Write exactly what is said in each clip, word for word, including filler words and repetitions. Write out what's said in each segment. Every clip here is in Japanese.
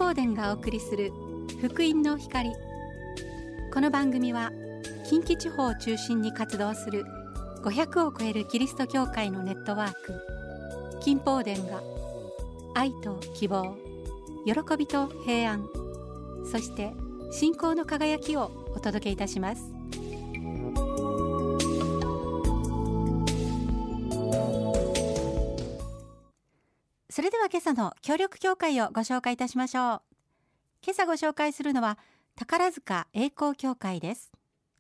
宝殿がお送りする福音の光。この番組は近畿地方を中心に活動するごひゃくを超えるキリスト教会のネットワーク金宝殿が愛と希望、喜びと平安、そして信仰の輝きをお届けいたします。それでは今朝の協力教会をご紹介いたしましょう。今朝ご紹介するのは宝塚栄光教会です。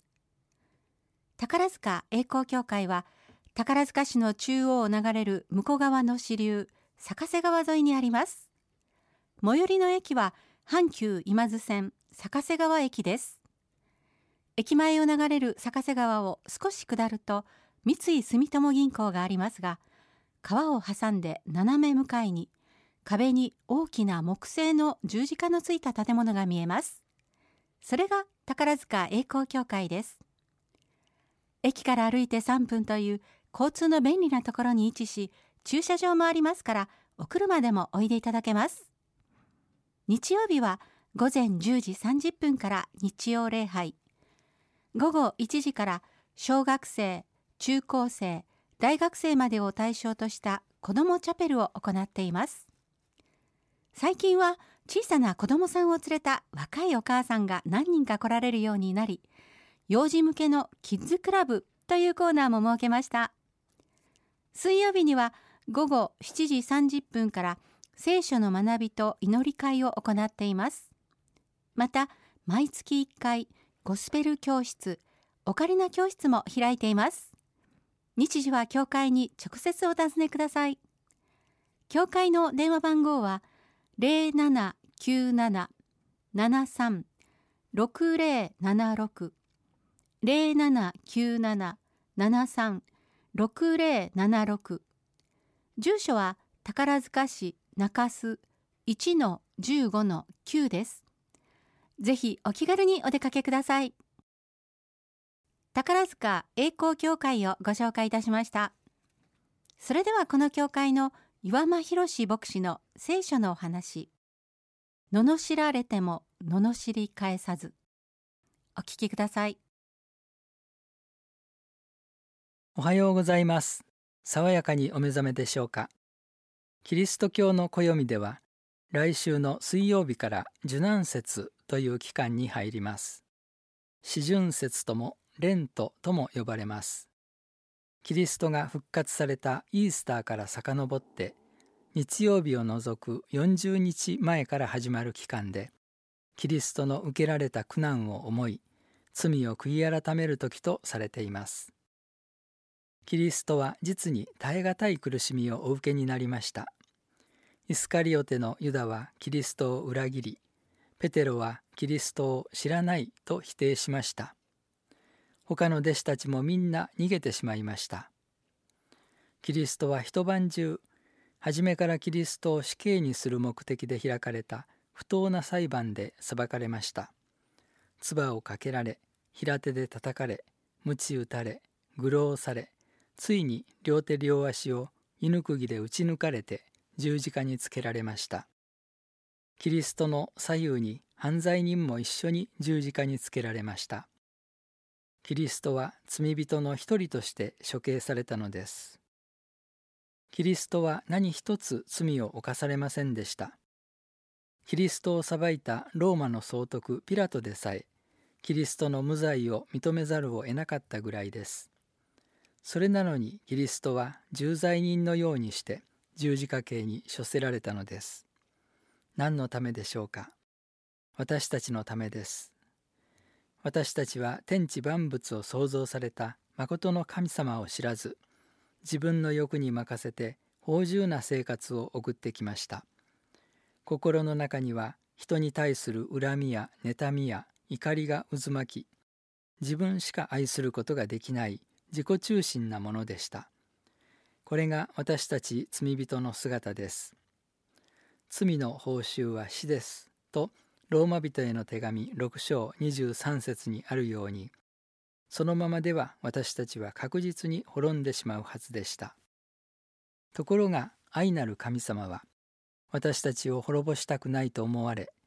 宝塚栄光教会は宝塚市の中央を流れる向こう側の支流坂瀬川沿いにあります。最寄りの駅は阪急今津線坂瀬川駅です。駅前を流れる坂瀬川を少し下ると三井住友銀行がありますが、川を挟んで斜め向かいに壁に大きな木製の十字架のついた建物が見えます。それが宝塚栄光教会です。駅から歩いてさんぷんという交通の便利なところに位置し、駐車場もありますからお車でもおいでいただけます。日曜日はごぜんじゅうじさんじゅっぷんから日曜礼拝、午後いちじから小学生、中高生、大学生までを対象とした子どもチャペルを行っています。最近は小さな子どもさんを連れた若いお母さんが何人か来られるようになり、幼児向けのキッズクラブというコーナーも設けました。水曜日には午後しちじさんじゅっぷんから聖書の学びと祈り会を行っています。また毎月いっかいゴスペル教室、オカリナ教室も開いています。日時は教会に直接お尋ねください。教会の電話番号は ゼロななきゅうなな ななさん ろくゼロななろく ゼロななきゅうなな ななさん ろくゼロななろく。住所は宝塚市中洲 いちのじゅうごのきゅう です。ぜひお気軽にお出かけください。宝塚栄光教会をご紹介いたしました。それではこの教会の岩間博牧師の聖書のお話、罵られても罵り返さず、お聞きください。 おはようございます。爽やかにお目覚めでしょうか。キリスト教の暦では来週の水曜日から受難節という期間に入ります。四旬節ともレントとも呼ばれます。キリストが復活されたイースターから遡って日曜日を除くよんじゅうにちまえから始まる期間で、キリストの受けられた苦難を思い、罪を悔い改める時とされています。キリストは実に耐え難い苦しみをお受けになりました。イスカリオテのユダはキリストを裏切り、ペテロはキリストを知らないと否定しました。他の弟子たちもみんな逃げてしまいました。キリストは一晩中、初めからキリストを死刑にする目的で開かれた不当な裁判で裁かれました。唾をかけられ、平手で叩かれ、鞭打たれ、愚弄され、ついに両手両足を犬釘で打ち抜かれて十字架につけられました。キリストの左右に犯罪人も一緒に十字架につけられました。キリストは罪人の一人として処刑されたのです。キリストは何一つ罪を犯されませんでした。キリストを裁いたローマの総督ピラトでさえ、キリストの無罪を認めざるを得なかったぐらいです。それなのにキリストは重罪人のようにして十字架刑に処せられたのです。何のためでしょうか。私たちのためです。私たちは天地万物を創造された誠の神様を知らず、自分の欲に任せて放縦な生活を送ってきました。心の中には人に対する恨みや妬みや怒りが渦巻き、自分しか愛することができない自己中心なものでした。これが私たち罪人の姿です。罪の報酬は死ですとローマ人への手紙ろく章にじゅうさん節にあるように、そのままでは私たちは確実に滅んでしまうはずでした。ところが愛なる神様は私たちを滅ぼしたくないと思われ、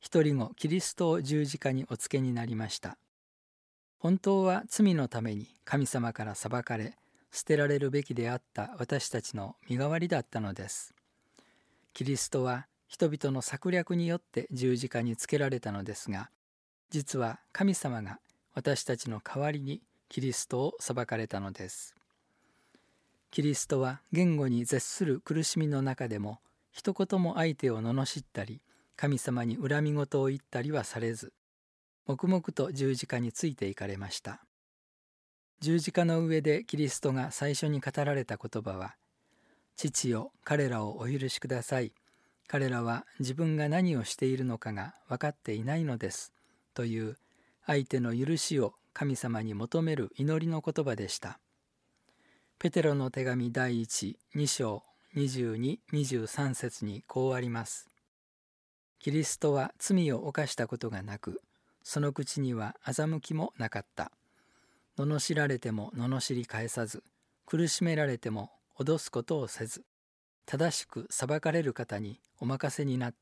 一人子キリストを十字架におつけになりました。本当は罪のために神様から裁かれ、捨てられるべきであった私たちの身代わりだったのです。キリストは人々の策略によって十字架につけられたのですが、実は神様が私たちの代わりにキリストを裁かれたのです。キリストは言語に絶する苦しみの中でも、一言も相手を罵ったり、神様に恨み言を言ったりはされず、黙々と十字架についていかれました。十字架の上でキリストが最初に語られた言葉は、父よ、彼らをお許しください。彼らは自分が何をしているのかが分かっていないのです。という相手の許しを神様に求める祈りの言葉でした。ペテロの手紙第一、に章、にじゅうに、にじゅうさん節にこうあります。キリストは罪を犯したことがなく、その口には欺きもなかった。罵られても罵り返さず、苦しめられても脅すことをせず、正しく裁かれる方にお任せになった。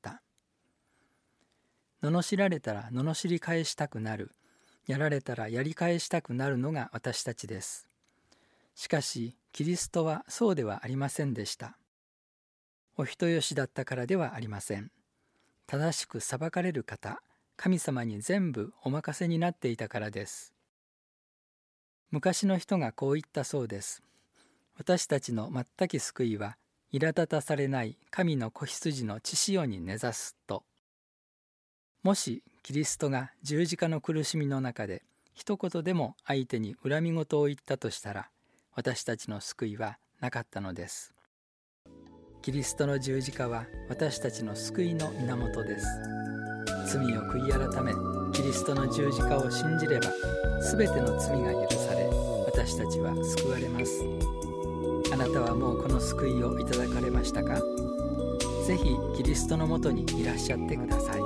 罵られたら罵り返したくなる、やられたらやり返したくなるのが私たちです。しかし、キリストはそうではありませんでした。お人よしだったからではありません。正しく裁かれる方、神様に全部お任せになっていたからです。昔の人がこう言ったそうです。私たちの全き救いは、苛立たされない神の子羊の血潮に根ざすと。もしキリストが十字架の苦しみの中で一言でも相手に恨み言を言ったとしたら、私たちの救いはなかったのです。キリストの十字架は私たちの救いの源です。罪を悔い改め、キリストの十字架を信じれば、すべての罪が許され、私たちは救われます。あなたはもうこの救いをいただかれましたか？ぜひキリストのもとにいらっしゃってください。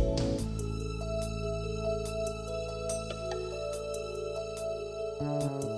うん。